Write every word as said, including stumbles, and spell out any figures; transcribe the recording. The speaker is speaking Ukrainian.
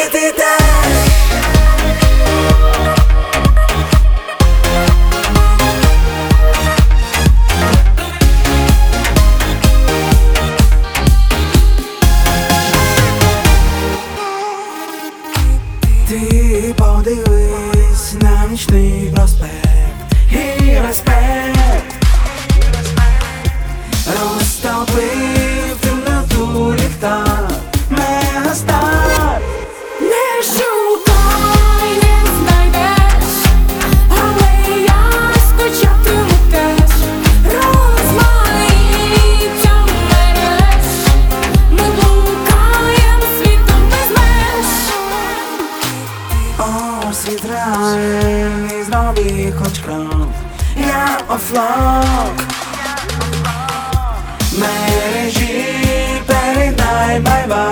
ти теж. Ти подивись на нічний проспект і респект розтопив темноту ліхтар, мегастар. Не шукай, не знайдеш, але я скучатиму теж. Розмаїття мереж, ми блукаєм світом без меж. Ось світ реальний з нових хоч крок, я офлок. Мережі передай бай-бай.